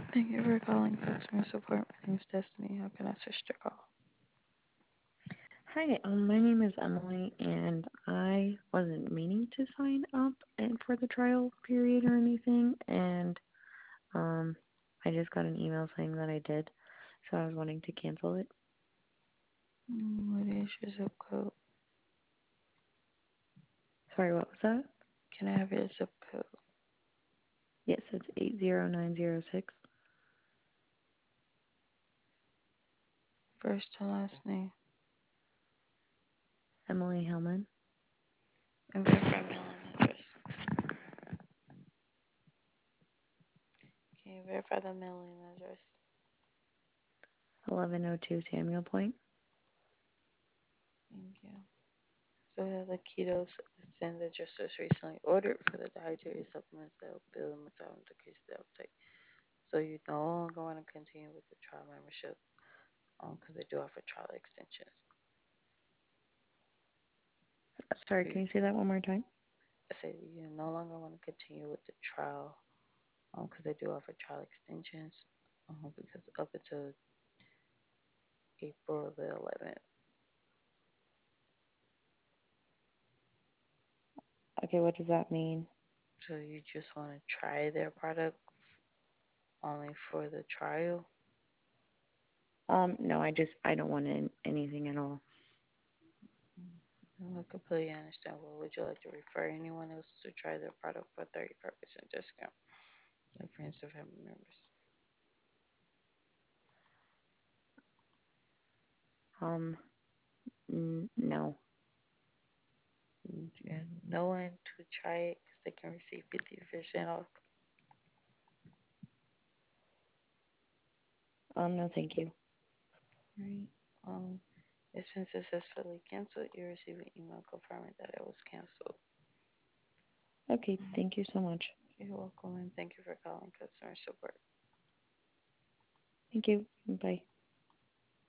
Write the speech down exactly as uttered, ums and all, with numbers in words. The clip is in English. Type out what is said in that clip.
Thank you for calling customer support. My name is Destiny. How can I assist your call? Hi, um, my name is Emily, and I wasn't meaning to sign up and for the trial period or anything, and um, I just got an email saying that I did, so I was wanting to cancel it. Mm, What is your zip code? Sorry, what was that? Can I have your zip code? Yes, it's eight zero nine zero six. First and last name. Emily Hellman, And verify mailing address. Can you verify the mailing address? eleven oh two Samuel Point. Thank you. So we have the keto stand that just was recently ordered for the dietary supplements that will build and metabolism decrease the uptake. So you no longer want to continue with the trial membership because they do offer trial extensions. Sorry, So can you, you say that one more time? I say you no longer want to continue with the trial because they do offer trial extensions um, because up until April the eleventh. Okay, what does that mean? So you just want to try their product only for the trial. Um, no, I just I don't want an- anything at all. I completely understand. Well, would you like to refer anyone else to try their product for thirty-five percent discount, like friends or family members? Um, n- no. And no one to try it because they can receive fifty percent off. Um, no, thank you. Right. Um, it's been successfully canceled. You receive an email confirming that it was canceled. Okay, thank you so much. You're welcome and thank you for calling customer support. Thank you. Bye.